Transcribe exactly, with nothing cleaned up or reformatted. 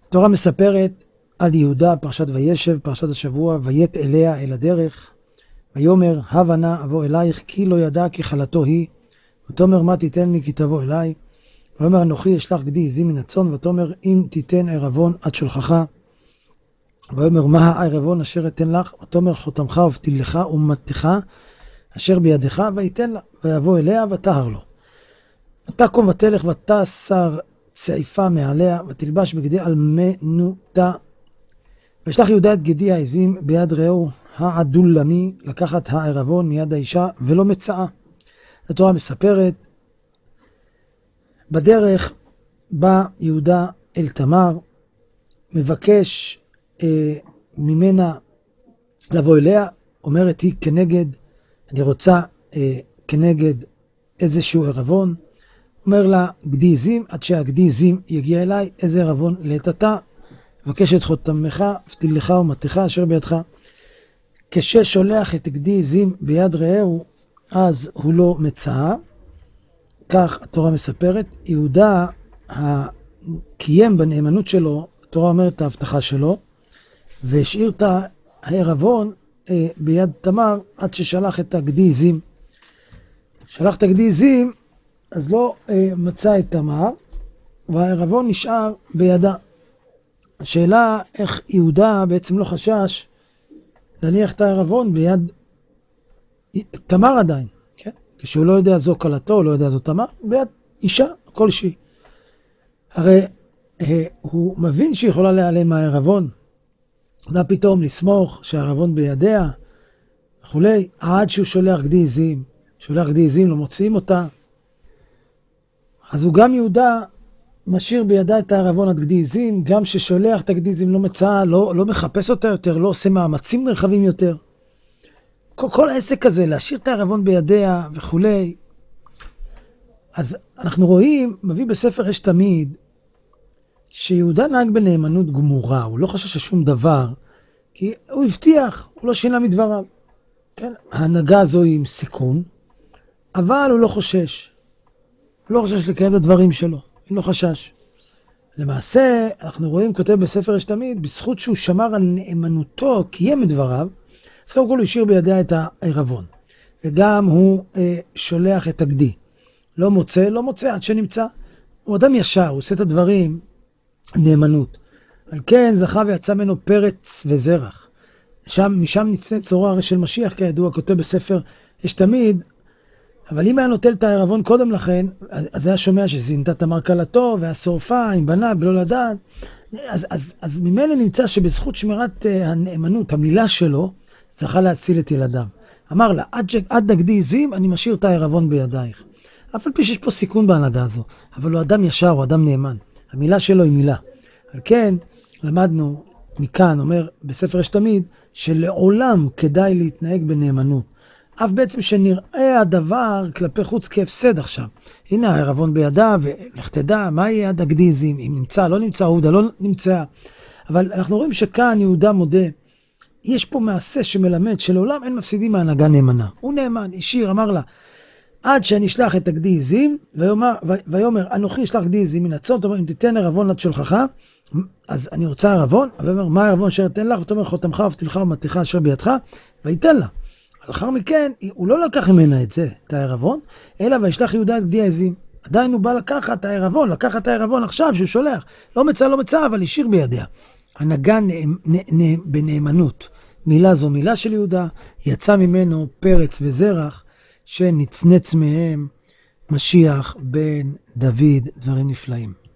התורה מספרת על יהודה, פרשת וישב, פרשת השבוע, ויית אליה אל הדרך, ויאמר, הבה נא אבוא אלייך, כי לא ידע כי חלתו היא, ותאמר, מה תיתן לי כי תבוא אליי? ויאמר, אנוכי אשלח גדי עזים מן הצאן, ותאמר, אם תיתן ערבון עד שולחך. ויאמר, מה הערבון אשר אתן לך? ותאמר, חותמך ובתילך ומתך אשר בידך, ויתן לה, ויבוא אליה ותהר לו. ותקום ותלך ותסר צעיפה מעליה, ותלבש בגדי אלמנותה. וישלח יהודה את גדי העזים ביד רעהו העדולמי, לקחת הערבון מיד האישה ולא מצאה. התורה מספרת, בדרך בא יהודה אל תמר, מבקש אה, ממנה לבוא אליה, אומרת היא כנגד, אני רוצה אה, כנגד איזשהו ערבון, אומר לה, גדי עזים, עד שהגדי עזים יגיע אליי, איזה ערבון לטאטא, מבקש את חותמך, ותילך ומתך אשר בידך. כששולח את גדי עזים ביד רעהו, אז הוא לא מצאה. כך התורה מספרת, יהודה קיים בנאמנות שלו, התורה אומרת את ההבטחה שלו, והשאיר את הערבון אה, ביד תמר, עד ששלח את הגדי עזים. שלח את הגדי עזים, אז לא אה, מצא את תמר, והערבון נשאר בידה. השאלה איך יהודה בעצם לא חשש להניח את הערבון ביד תמר עדיין, כן? כשהוא לא יודע זו קלתו, הוא לא יודע זו תמר, ביד אישה כלשהי. הרי אה, הוא מבין שהיא יכולה להיעלם מהערבון, מה פתאום לסמוך שהערבון בידיה וכולי, עד שהוא שולח גדי עזים, שולח גדי עזים, לא מוצאים אותה. אז הוא גם יהודה משאיר בידה את הערבון עד גדי עזים, גם ששולח את הגדי עזים לא מצא, לא, לא מחפש אותה יותר, לא עושה מאמצים נרחבים יותר. כל, כל העסק הזה, להשאיר את הערבון בידיה וכולי. אז אנחנו רואים, מביא בספר יש תמיד, שיהודה נהג בנאמנות גמורה, הוא לא חשש ששום דבר, כי הוא הבטיח, הוא לא שינה מדבריו. כן? ההנהגה הזו היא עם סיכון, אבל הוא לא חושש. הוא לא חושש לקיים את הדברים שלו, הוא לא חשש. למעשה, אנחנו רואים, כותב בספר יש תמיד, בזכות שהוא שמר על נאמנותו, קיים את דבריו, אז קודם כל הוא השאיר בידיה את הערבון. וגם הוא אה, שולח את הגדי. לא מוצא, לא מוצא עד שנמצא. הוא אדם ישר, הוא עושה את הדברים, נאמנות. על כן זכה ויצא ממנו פרץ וזרח. שם, משם נצא צורה הרי של משיח, כידוע, כותב בספר יש תמיד, אבל אם היה נוטל את הערבון קודם לכן, אז היה שומע שזינתה תמר קלתו, והשורפה עם בנה בלא לדעת, אז, אז, אז ממילא נמצא שבזכות שמירת הנאמנות, המילה שלו, זכה להציל את ילדיו. אמר לה, עד, עד נגדי עזים, אני משאיר את הערבון בידייך. אף על פי שיש פה סיכון בהנהגה הזו, אבל הוא אדם ישר, הוא אדם נאמן. המילה שלו היא מילה. על כן, למדנו מכאן, אומר בספר יש תמיד, שלעולם כדאי להתנהג בנאמנות. אף בעצם שנראה הדבר כלפי חוץ כהפסד עכשיו. הנה הערבון בידה, ולך תדע, מה יהיה עד הגדי עזים? אם נמצא, לא נמצא, עובדה, לא נמצא. אבל אנחנו רואים שכאן יהודה מודה, יש פה מעשה שמלמד שלעולם אין מפסידים מהנהגה נאמנה. הוא נאמן, השאיר, אמר לה, עד שאני אשלח את הגדי עזים, ויאמר, אנוכי אשלח גדי עזים מן הצאן, תאמר, אם תיתן ערבון עד שולחך, אז אני רוצה ערבון, ויאמר, מה הערבון אשר אתן לך? ותאמר, חותמך ותילך ומתך אשר בידך, ויתן לה. לאחר מכן, הוא לא לקח ממנה את זה, את הערבון, אלא וישלח יהודה את גדי העזים. עדיין הוא בא לקחת את הערבון, לקחת את הערבון עכשיו שהוא שולח. לא מצא, לא מצא, אבל השאיר בידיה. הנהגה בנאמנות. מילה זו מילה של יהודה, יצא ממנו פרץ וזרח, שנצנץ מהם משיח בן דוד, דברים נפלאים.